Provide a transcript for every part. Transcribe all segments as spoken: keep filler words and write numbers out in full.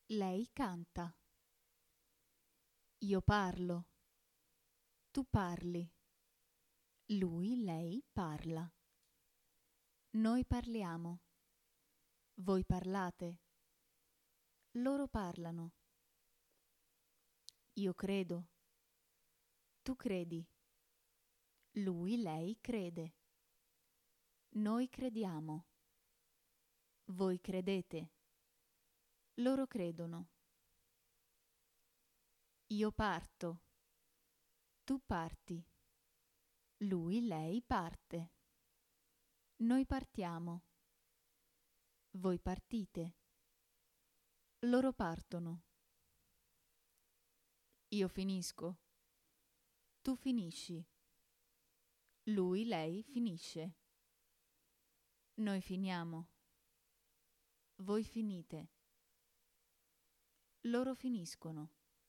Lei canta. Io parlo. Tu parli. Lui, lei parla. Noi parliamo. Voi parlate. Loro parlano. Io credo. Tu credi. Lui, lei crede. Noi crediamo. Voi credete. Loro credono. Io parto. Tu parti. Lui, lei parte. Noi partiamo. Voi partite. Loro partono. Io finisco. Tu finisci. Lui, lei finisce. Noi finiamo. Voi finite. Loro finiscono.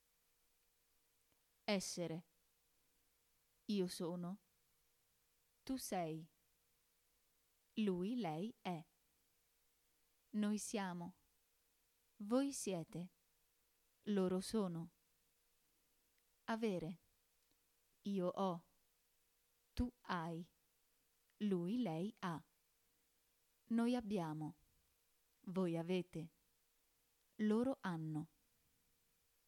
Essere. Io sono. Tu sei. Lui, lei è. Noi siamo. Voi siete. Loro sono. Avere. Io ho. Tu hai. Lui, lei ha. Noi abbiamo. Voi avete. Loro hanno.